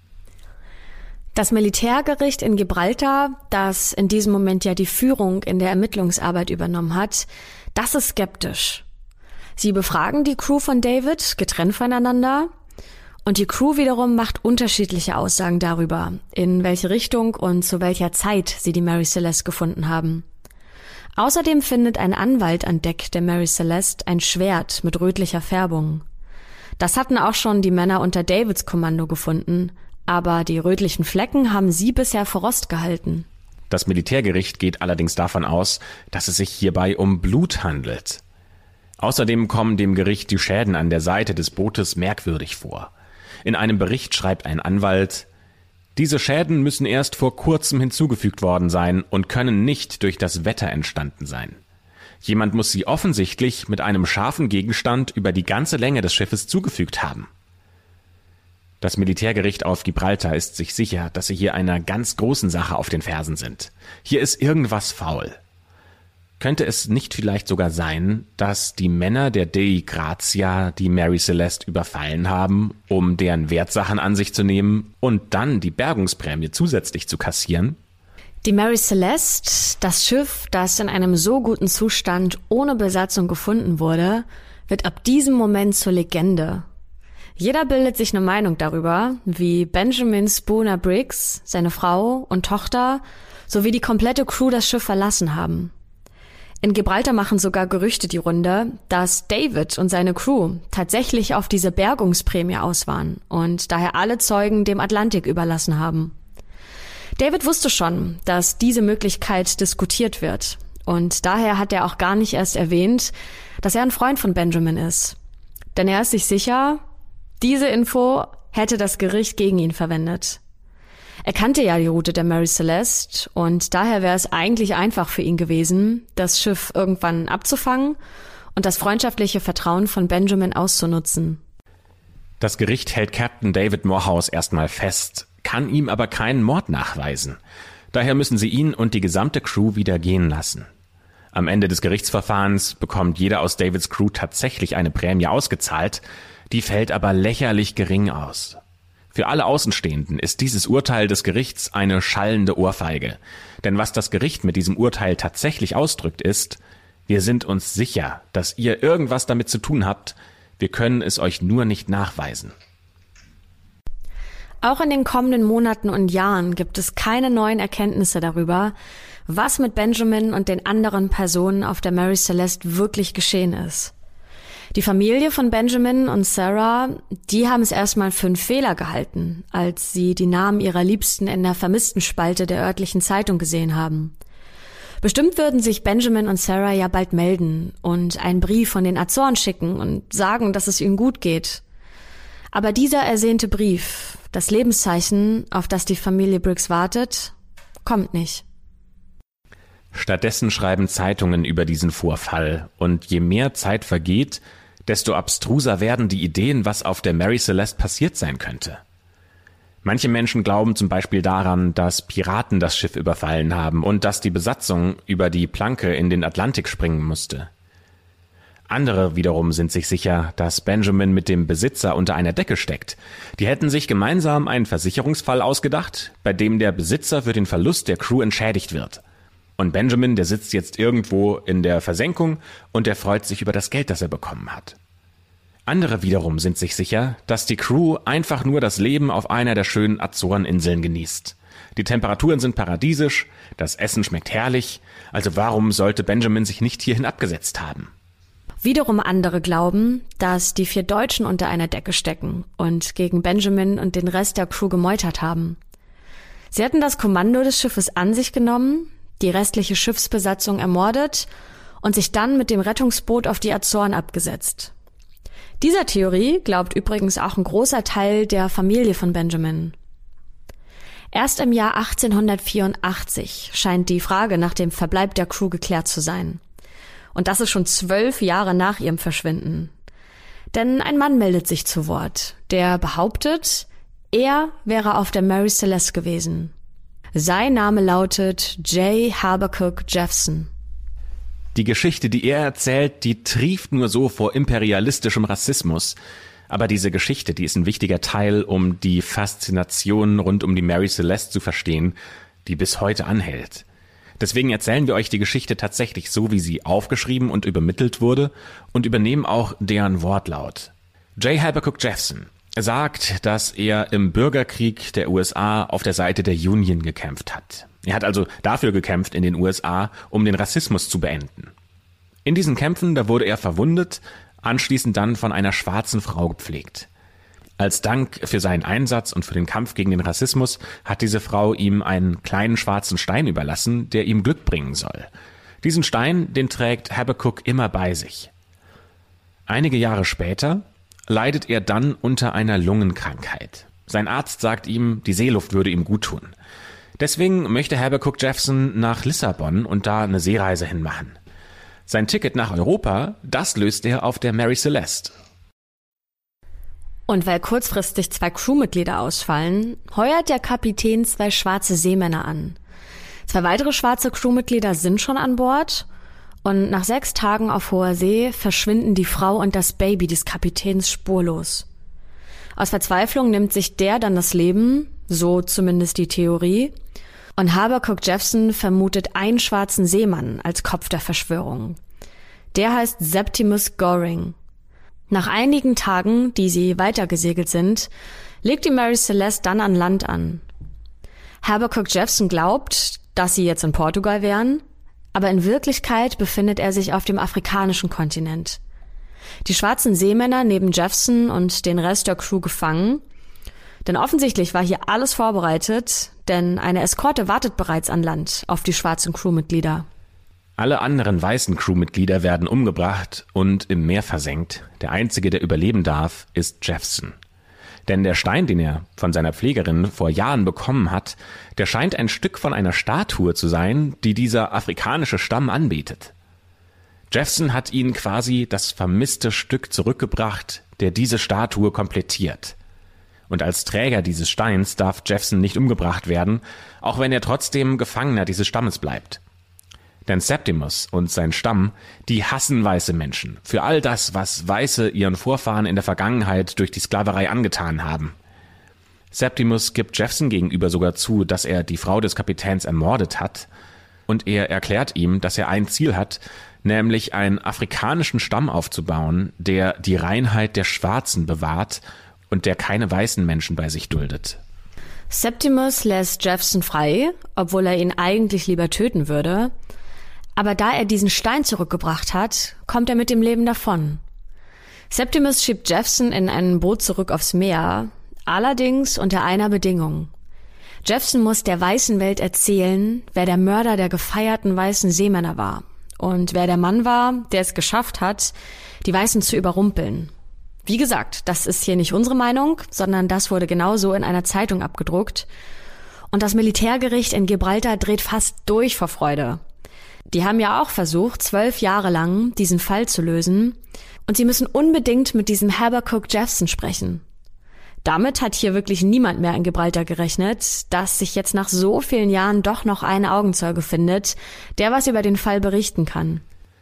Das Militärgericht in Gibraltar, das in diesem Moment ja die Führung in der Ermittlungsarbeit übernommen hat, das ist skeptisch. Sie befragen die Crew von David, getrennt voneinander, und die Crew wiederum macht unterschiedliche Aussagen darüber, in welche Richtung und zu welcher Zeit sie die Mary Celeste gefunden haben. Außerdem findet ein Anwalt an Deck der Mary Celeste ein Schwert mit rötlicher Färbung. Das hatten auch schon die Männer unter Davids Kommando gefunden, aber die rötlichen Flecken haben sie bisher für Rost gehalten. Das Militärgericht geht allerdings davon aus, dass es sich hierbei um Blut handelt. Außerdem kommen dem Gericht die Schäden an der Seite des Bootes merkwürdig vor. In einem Bericht schreibt ein Anwalt: Diese Schäden müssen erst vor kurzem hinzugefügt worden sein und können nicht durch das Wetter entstanden sein. Jemand muss sie offensichtlich mit einem scharfen Gegenstand über die ganze Länge des Schiffes zugefügt haben. Das Militärgericht auf Gibraltar ist sich sicher, dass sie hier einer ganz großen Sache auf den Fersen sind. Hier ist irgendwas faul. Könnte es nicht vielleicht sogar sein, dass die Männer der Dei Grazia die Mary Celeste überfallen haben, um deren Wertsachen an sich zu nehmen und dann die Bergungsprämie zusätzlich zu kassieren? Die Mary Celeste, das Schiff, das in einem so guten Zustand ohne Besatzung gefunden wurde, wird ab diesem Moment zur Legende. Jeder bildet sich eine Meinung darüber, wie Benjamin Spooner Briggs, seine Frau und Tochter sowie die komplette Crew das Schiff verlassen haben. In Gibraltar machen sogar Gerüchte die Runde, dass David und seine Crew tatsächlich auf diese Bergungsprämie aus waren und daher alle Zeugen dem Atlantik überlassen haben. David wusste schon, dass diese Möglichkeit diskutiert wird und daher hat er auch gar nicht erst erwähnt, dass er ein Freund von Benjamin ist. Denn er ist sich sicher, diese Info hätte das Gericht gegen ihn verwendet. Er kannte ja die Route der Mary Celeste und daher wäre es eigentlich einfach für ihn gewesen, das Schiff irgendwann abzufangen und das freundschaftliche Vertrauen von Benjamin auszunutzen. Das Gericht hält Captain David Morehouse erstmal fest, kann ihm aber keinen Mord nachweisen. Daher müssen sie ihn und die gesamte Crew wieder gehen lassen. Am Ende des Gerichtsverfahrens bekommt jeder aus Davids Crew tatsächlich eine Prämie ausgezahlt, die fällt aber lächerlich gering aus. Für alle Außenstehenden ist dieses Urteil des Gerichts eine schallende Ohrfeige. Denn was das Gericht mit diesem Urteil tatsächlich ausdrückt ist: Wir sind uns sicher, dass ihr irgendwas damit zu tun habt, wir können es euch nur nicht nachweisen. Auch in den kommenden Monaten und Jahren gibt es keine neuen Erkenntnisse darüber, was mit Benjamin und den anderen Personen auf der Mary Celeste wirklich geschehen ist. Die Familie von Benjamin und Sarah, die haben es erstmal für einen Fehler gehalten, als sie die Namen ihrer Liebsten in der Vermisstenspalte der örtlichen Zeitung gesehen haben. Bestimmt würden sich Benjamin und Sarah ja bald melden und einen Brief von den Azoren schicken und sagen, dass es ihnen gut geht. Aber dieser ersehnte Brief, das Lebenszeichen, auf das die Familie Briggs wartet, kommt nicht. Stattdessen schreiben Zeitungen über diesen Vorfall und je mehr Zeit vergeht, desto abstruser werden die Ideen, was auf der Mary Celeste passiert sein könnte. Manche Menschen glauben zum Beispiel daran, dass Piraten das Schiff überfallen haben und dass die Besatzung über die Planke in den Atlantik springen musste. Andere wiederum sind sich sicher, dass Benjamin mit dem Besitzer unter einer Decke steckt. Die hätten sich gemeinsam einen Versicherungsfall ausgedacht, bei dem der Besitzer für den Verlust der Crew entschädigt wird. Und Benjamin, der sitzt jetzt irgendwo in der Versenkung und der freut sich über das Geld, das er bekommen hat. Andere wiederum sind sich sicher, dass die Crew einfach nur das Leben auf einer der schönen Azoreninseln genießt. Die Temperaturen sind paradiesisch, das Essen schmeckt herrlich, also warum sollte Benjamin sich nicht hierhin abgesetzt haben? Wiederum andere glauben, dass die 4 Deutschen unter einer Decke stecken und gegen Benjamin und den Rest der Crew gemeutert haben. Sie hatten das Kommando des Schiffes an sich genommen, die restliche Schiffsbesatzung ermordet und sich dann mit dem Rettungsboot auf die Azoren abgesetzt. Dieser Theorie glaubt übrigens auch ein großer Teil der Familie von Benjamin. Erst im Jahr 1884 scheint die Frage nach dem Verbleib der Crew geklärt zu sein. Und das ist schon 12 Jahre nach ihrem Verschwinden. Denn ein Mann meldet sich zu Wort, der behauptet, er wäre auf der Mary Celeste gewesen. Sein Name lautet J. Habakkuk Jephson. Die Geschichte, die er erzählt, die trieft nur so vor imperialistischem Rassismus. Aber diese Geschichte, die ist ein wichtiger Teil, um die Faszination rund um die Mary Celeste zu verstehen, die bis heute anhält. Deswegen erzählen wir euch die Geschichte tatsächlich so, wie sie aufgeschrieben und übermittelt wurde und übernehmen auch deren Wortlaut. J. Habakkuk Jephson sagt, dass er im Bürgerkrieg der USA auf der Seite der Union gekämpft hat. Er hat also dafür gekämpft in den USA, um den Rassismus zu beenden. In diesen Kämpfen, da wurde er verwundet, anschließend dann von einer schwarzen Frau gepflegt. Als Dank für seinen Einsatz und für den Kampf gegen den Rassismus hat diese Frau ihm einen kleinen schwarzen Stein überlassen, der ihm Glück bringen soll. Diesen Stein, den trägt Habakkuk immer bei sich. Einige Jahre später leidet er dann unter einer Lungenkrankheit. Sein Arzt sagt ihm, die Seeluft würde ihm gut tun. Deswegen möchte Habakkuk Jephson nach Lissabon und da eine Seereise hinmachen. Sein Ticket nach Europa, das löst er auf der Mary Celeste. Und weil kurzfristig 2 Crewmitglieder ausfallen, heuert der Kapitän 2 schwarze Seemänner an. 2 weitere schwarze Crewmitglieder sind schon an Bord und nach 6 Tagen auf hoher See verschwinden die Frau und das Baby des Kapitäns spurlos. Aus Verzweiflung nimmt sich der dann das Leben, so zumindest die Theorie, und Habakkuk Jephson vermutet einen schwarzen Seemann als Kopf der Verschwörung. Der heißt Septimus Goring. Nach einigen Tagen, die sie weitergesegelt sind, legt die Mary Celeste dann an Land an. Habakkuk Jephson glaubt, dass sie jetzt in Portugal wären, aber in Wirklichkeit befindet er sich auf dem afrikanischen Kontinent. Die schwarzen Seemänner nehmen Jephson und den Rest der Crew gefangen, denn offensichtlich war hier alles vorbereitet, denn eine Eskorte wartet bereits an Land auf die schwarzen Crewmitglieder. Alle anderen weißen Crewmitglieder werden umgebracht und im Meer versenkt. Der einzige, der überleben darf, ist Jephson. Denn der Stein, den er von seiner Pflegerin vor Jahren bekommen hat, der scheint ein Stück von einer Statue zu sein, die dieser afrikanische Stamm anbetet. Jephson hat ihnen quasi das vermisste Stück zurückgebracht, der diese Statue komplettiert. Und als Träger dieses Steins darf Jephson nicht umgebracht werden, auch wenn er trotzdem Gefangener dieses Stammes bleibt. Denn Septimus und sein Stamm, die hassen weiße Menschen für all das, was Weiße ihren Vorfahren in der Vergangenheit durch die Sklaverei angetan haben. Septimus gibt Jephson gegenüber sogar zu, dass er die Frau des Kapitäns ermordet hat, und er erklärt ihm, dass er ein Ziel hat, nämlich einen afrikanischen Stamm aufzubauen, der die Reinheit der Schwarzen bewahrt und der keine weißen Menschen bei sich duldet. Septimus lässt Jephson frei, obwohl er ihn eigentlich lieber töten würde. Aber da er diesen Stein zurückgebracht hat, kommt er mit dem Leben davon. Septimus schiebt Jephson in ein Boot zurück aufs Meer, allerdings unter einer Bedingung. Jephson muss der weißen Welt erzählen, wer der Mörder der gefeierten weißen Seemänner war und wer der Mann war, der es geschafft hat, die Weißen zu überrumpeln. Wie gesagt, das ist hier nicht unsere Meinung, sondern das wurde genauso in einer Zeitung abgedruckt. Und das Militärgericht in Gibraltar dreht fast durch vor Freude. Die haben ja auch versucht, 12 Jahre lang diesen Fall zu lösen. Und sie müssen unbedingt mit diesem Habakkuk Jephson sprechen. Damit hat hier wirklich niemand mehr in Gibraltar gerechnet, dass sich jetzt nach so vielen Jahren doch noch ein Augenzeuge findet, der was über den Fall berichten kann.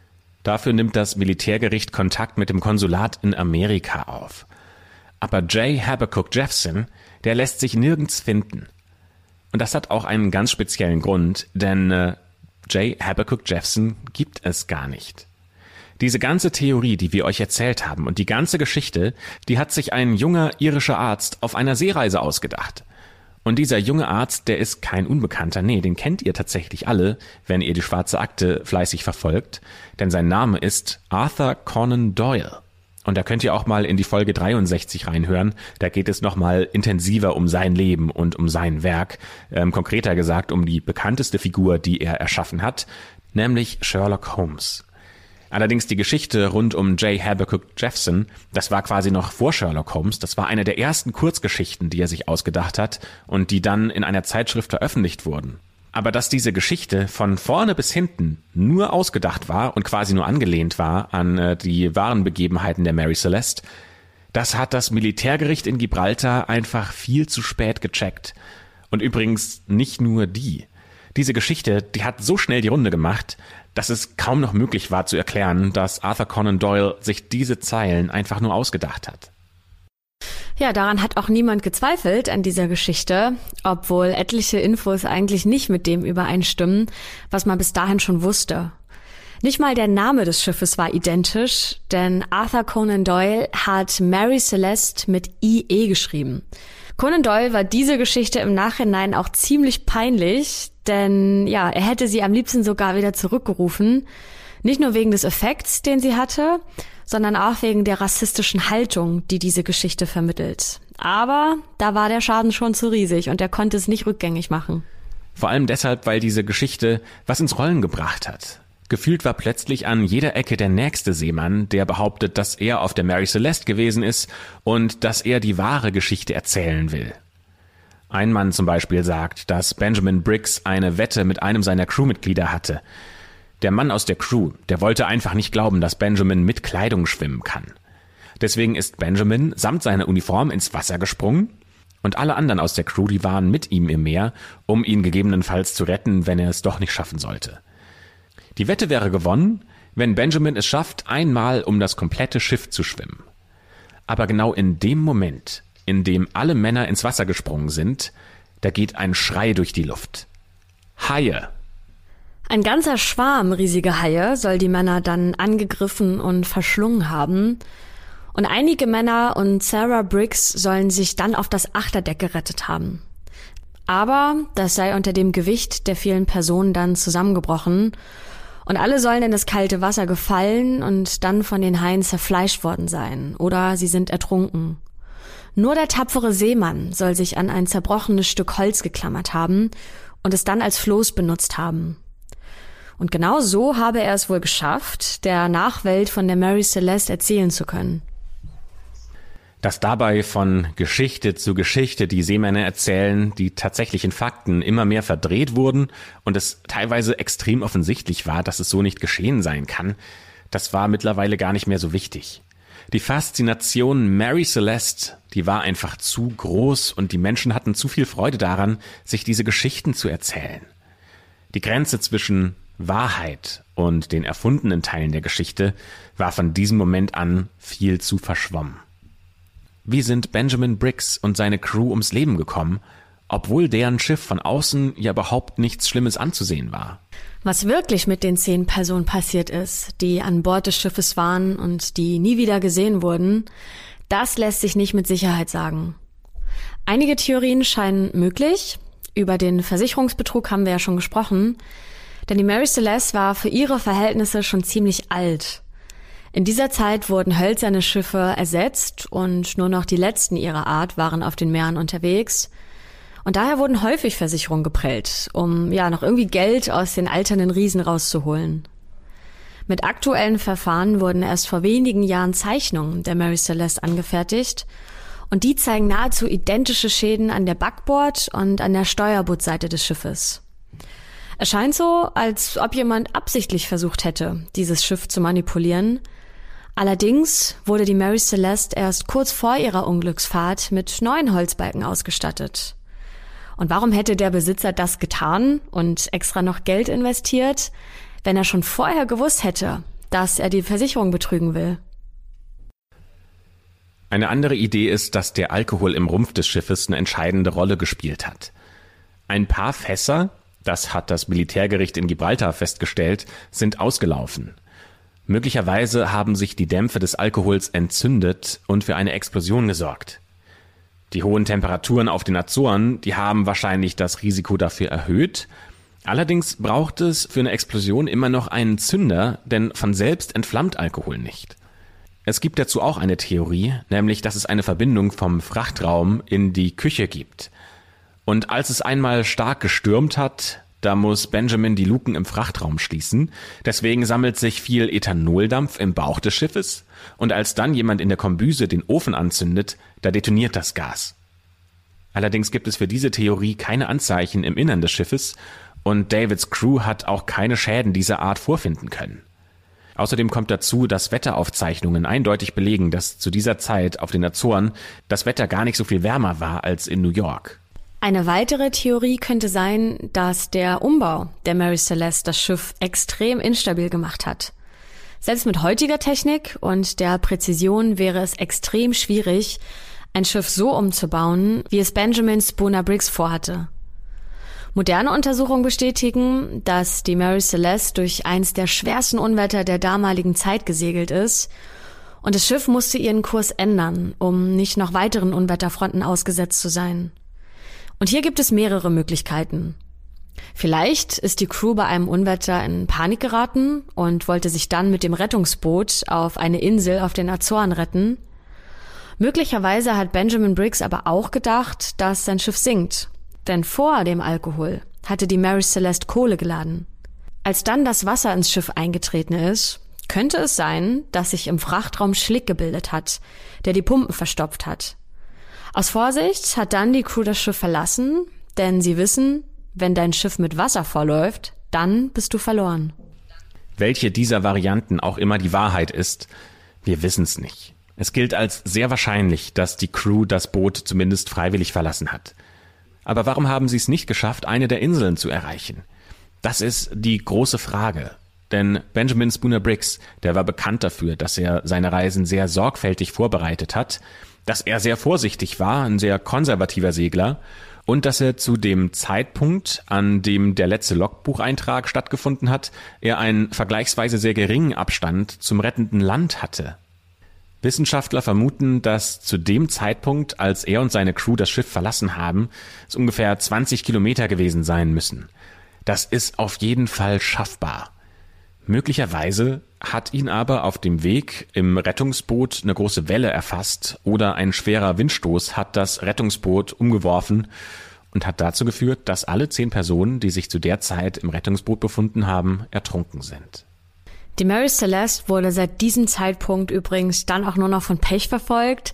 Dafür nimmt das Militärgericht Kontakt mit dem Konsulat in Amerika auf. Aber J. Habakkuk Jephson, der lässt sich nirgends finden. Und das hat auch einen ganz speziellen Grund, denn J. Habakkuk Jephson gibt es gar nicht. Diese ganze Theorie, die wir euch erzählt haben und die ganze Geschichte, die hat sich ein junger irischer Arzt auf einer Seereise ausgedacht. Und dieser junge Arzt, der ist kein Unbekannter, nee, den kennt ihr tatsächlich alle, wenn ihr die Schwarze Akte fleißig verfolgt, denn sein Name ist Arthur Conan Doyle. Und da könnt ihr auch mal in die Folge 63 reinhören, da geht es nochmal intensiver um sein Leben und um sein Werk, konkreter gesagt um die bekannteste Figur, die er erschaffen hat, nämlich Sherlock Holmes. Allerdings die Geschichte rund um J. Habakkuk Jephson, das war quasi noch vor Sherlock Holmes, das war eine der ersten Kurzgeschichten, die er sich ausgedacht hat und die dann in einer Zeitschrift veröffentlicht wurden. Aber dass diese Geschichte von vorne bis hinten nur ausgedacht war und quasi nur angelehnt war an die wahren Begebenheiten der Mary Celeste, das hat das Militärgericht in Gibraltar einfach viel zu spät gecheckt. Und übrigens nicht nur die. Diese Geschichte, die hat so schnell die Runde gemacht, dass es kaum noch möglich war zu erklären, dass Arthur Conan Doyle sich diese Zeilen einfach nur ausgedacht hat. Ja, daran hat auch niemand gezweifelt an dieser Geschichte, obwohl etliche Infos eigentlich nicht mit dem übereinstimmen, was man bis dahin schon wusste. Nicht mal der Name des Schiffes war identisch, denn Arthur Conan Doyle hat Mary Celeste mit IE geschrieben. Conan Doyle war diese Geschichte im Nachhinein auch ziemlich peinlich, denn ja, er hätte sie am liebsten sogar wieder zurückgerufen. Nicht nur wegen des Effekts, den sie hatte, sondern auch wegen der rassistischen Haltung, die diese Geschichte vermittelt. Aber da war der Schaden schon zu riesig und er konnte es nicht rückgängig machen. Vor allem deshalb, weil diese Geschichte was ins Rollen gebracht hat. Gefühlt war plötzlich an jeder Ecke der nächste Seemann, der behauptet, dass er auf der Mary Celeste gewesen ist und dass er die wahre Geschichte erzählen will. Ein Mann zum Beispiel sagt, dass Benjamin Briggs eine Wette mit einem seiner Crewmitglieder hatte. Der Mann aus der Crew, der wollte einfach nicht glauben, dass Benjamin mit Kleidung schwimmen kann. Deswegen ist Benjamin samt seiner Uniform ins Wasser gesprungen und alle anderen aus der Crew, die waren mit ihm im Meer, um ihn gegebenenfalls zu retten, wenn er es doch nicht schaffen sollte. Die Wette wäre gewonnen, wenn Benjamin es schafft, einmal um das komplette Schiff zu schwimmen. Aber genau in dem Moment, in dem alle Männer ins Wasser gesprungen sind, da geht ein Schrei durch die Luft. Haie! Ein ganzer Schwarm riesiger Haie soll die Männer dann angegriffen und verschlungen haben. Und einige Männer und Sarah Briggs sollen sich dann auf das Achterdeck gerettet haben. Aber das sei unter dem Gewicht der vielen Personen dann zusammengebrochen und alle sollen in das kalte Wasser gefallen und dann von den Haien zerfleischt worden sein oder sie sind ertrunken. Nur der tapfere Seemann soll sich an ein zerbrochenes Stück Holz geklammert haben und es dann als Floß benutzt haben. Und genau so habe er es wohl geschafft, der Nachwelt von der Mary Celeste erzählen zu können. Dass dabei von Geschichte zu Geschichte die Seemänner erzählen, die tatsächlichen Fakten immer mehr verdreht wurden und es teilweise extrem offensichtlich war, dass es so nicht geschehen sein kann, das war mittlerweile gar nicht mehr so wichtig. Die Faszination Mary Celeste, die war einfach zu groß und die Menschen hatten zu viel Freude daran, sich diese Geschichten zu erzählen. Die Grenze zwischen Wahrheit und den erfundenen Teilen der Geschichte war von diesem Moment an viel zu verschwommen. Wie sind Benjamin Briggs und seine Crew ums Leben gekommen, obwohl deren Schiff von außen ja überhaupt nichts Schlimmes anzusehen war? Was wirklich mit den 10 Personen passiert ist, die an Bord des Schiffes waren und die nie wieder gesehen wurden, das lässt sich nicht mit Sicherheit sagen. Einige Theorien scheinen möglich. Über den Versicherungsbetrug haben wir ja schon gesprochen. Denn die Mary Celeste war für ihre Verhältnisse schon ziemlich alt. In dieser Zeit wurden hölzerne Schiffe ersetzt und nur noch die letzten ihrer Art waren auf den Meeren unterwegs. Und daher wurden häufig Versicherungen geprellt, um noch irgendwie Geld aus den alternden Riesen rauszuholen. Mit aktuellen Verfahren wurden erst vor wenigen Jahren Zeichnungen der Mary Celeste angefertigt und die zeigen nahezu identische Schäden an der Backbord- und an der Steuerbordseite des Schiffes. Es scheint so, als ob jemand absichtlich versucht hätte, dieses Schiff zu manipulieren. Allerdings wurde die Mary Celeste erst kurz vor ihrer Unglücksfahrt mit neuen Holzbalken ausgestattet. Und warum hätte der Besitzer das getan und extra noch Geld investiert, wenn er schon vorher gewusst hätte, dass er die Versicherung betrügen will? Eine andere Idee ist, dass der Alkohol im Rumpf des Schiffes eine entscheidende Rolle gespielt hat. Ein paar Fässer, das hat das Militärgericht in Gibraltar festgestellt, sind ausgelaufen. Möglicherweise haben sich die Dämpfe des Alkohols entzündet und für eine Explosion gesorgt. Die hohen Temperaturen auf den Azoren, die haben wahrscheinlich das Risiko dafür erhöht. Allerdings braucht es für eine Explosion immer noch einen Zünder, denn von selbst entflammt Alkohol nicht. Es gibt dazu auch eine Theorie, nämlich dass es eine Verbindung vom Frachtraum in die Küche gibt. Und als es einmal stark gestürmt hat, da muss Benjamin die Luken im Frachtraum schließen. Deswegen sammelt sich viel Ethanoldampf im Bauch des Schiffes. Und als dann jemand in der Kombüse den Ofen anzündet, da detoniert das Gas. Allerdings gibt es für diese Theorie keine Anzeichen im Innern des Schiffes und Davids Crew hat auch keine Schäden dieser Art vorfinden können. Außerdem kommt dazu, dass Wetteraufzeichnungen eindeutig belegen, dass zu dieser Zeit auf den Azoren das Wetter gar nicht so viel wärmer war als in New York. Eine weitere Theorie könnte sein, dass der Umbau der Mary Celeste das Schiff extrem instabil gemacht hat. Selbst mit heutiger Technik und der Präzision wäre es extrem schwierig, ein Schiff so umzubauen, wie es Benjamin Spooner Briggs vorhatte. Moderne Untersuchungen bestätigen, dass die Mary Celeste durch eins der schwersten Unwetter der damaligen Zeit gesegelt ist und das Schiff musste ihren Kurs ändern, um nicht noch weiteren Unwetterfronten ausgesetzt zu sein. Und hier gibt es mehrere Möglichkeiten. Vielleicht ist die Crew bei einem Unwetter in Panik geraten und wollte sich dann mit dem Rettungsboot auf eine Insel auf den Azoren retten. Möglicherweise hat Benjamin Briggs aber auch gedacht, dass sein Schiff sinkt. Denn vor dem Alkohol hatte die Mary Celeste Kohle geladen. Als dann das Wasser ins Schiff eingetreten ist, könnte es sein, dass sich im Frachtraum Schlick gebildet hat, der die Pumpen verstopft hat. Aus Vorsicht hat dann die Crew das Schiff verlassen, denn sie wissen, wenn dein Schiff mit Wasser vorläuft, dann bist du verloren. Welche dieser Varianten auch immer die Wahrheit ist, wir wissen es nicht. Es gilt als sehr wahrscheinlich, dass die Crew das Boot zumindest freiwillig verlassen hat. Aber warum haben sie es nicht geschafft, eine der Inseln zu erreichen? Das ist die große Frage. Denn Benjamin Spooner Briggs, der war bekannt dafür, dass er seine Reisen sehr sorgfältig vorbereitet hat, dass er sehr vorsichtig war, ein sehr konservativer Segler und dass er zu dem Zeitpunkt, an dem der letzte Logbucheintrag stattgefunden hat, er einen vergleichsweise sehr geringen Abstand zum rettenden Land hatte. Wissenschaftler vermuten, dass zu dem Zeitpunkt, als er und seine Crew das Schiff verlassen haben, es ungefähr 20 Kilometer gewesen sein müssen. Das ist auf jeden Fall schaffbar. Möglicherweise hat ihn aber auf dem Weg im Rettungsboot eine große Welle erfasst oder ein schwerer Windstoß hat das Rettungsboot umgeworfen und hat dazu geführt, dass alle 10 Personen, die sich zu der Zeit im Rettungsboot befunden haben, ertrunken sind. Die Mary Celeste wurde seit diesem Zeitpunkt übrigens dann auch nur noch von Pech verfolgt,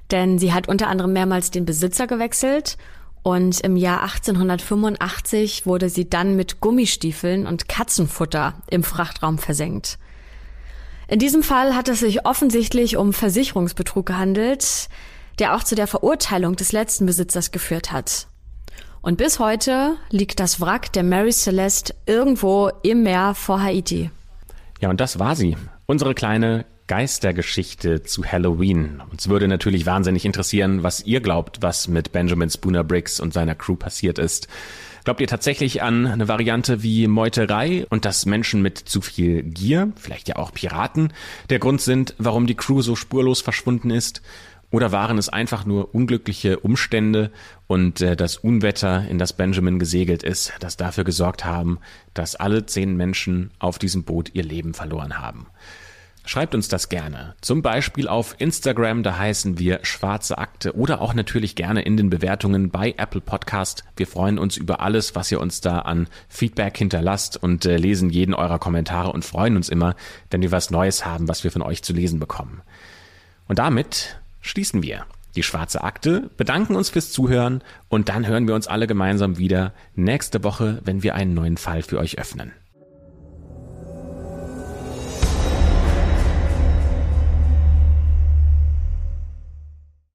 denn sie hat unter anderem mehrmals den Besitzer gewechselt und im Jahr 1885 wurde sie dann mit Gummistiefeln und Katzenfutter im Frachtraum versenkt. In diesem Fall hat es sich offensichtlich um Versicherungsbetrug gehandelt, der auch zu der Verurteilung des letzten Besitzers geführt hat. Und bis heute liegt das Wrack der Mary Celeste irgendwo im Meer vor Haiti. Ja, und das war sie. Unsere kleine Geistergeschichte zu Halloween. Uns würde natürlich wahnsinnig interessieren, was ihr glaubt, was mit Benjamin Spooner Briggs und seiner Crew passiert ist. Glaubt ihr tatsächlich an eine Variante wie Meuterei und dass Menschen mit zu viel Gier, vielleicht ja auch Piraten, der Grund sind, warum die Crew so spurlos verschwunden ist? Oder waren es einfach nur unglückliche Umstände und das Unwetter, in das Benjamin gesegelt ist, das dafür gesorgt haben, dass alle 10 Menschen auf diesem Boot ihr Leben verloren haben? Schreibt uns das gerne. Zum Beispiel auf Instagram, da heißen wir Schwarze Akte, oder auch natürlich gerne in den Bewertungen bei Apple Podcast. Wir freuen uns über alles, was ihr uns da an Feedback hinterlasst und lesen jeden eurer Kommentare und freuen uns immer, wenn wir was Neues haben, was wir von euch zu lesen bekommen. Und damit schließen wir die Schwarze Akte, bedanken uns fürs Zuhören und dann hören wir uns alle gemeinsam wieder nächste Woche, wenn wir einen neuen Fall für euch öffnen.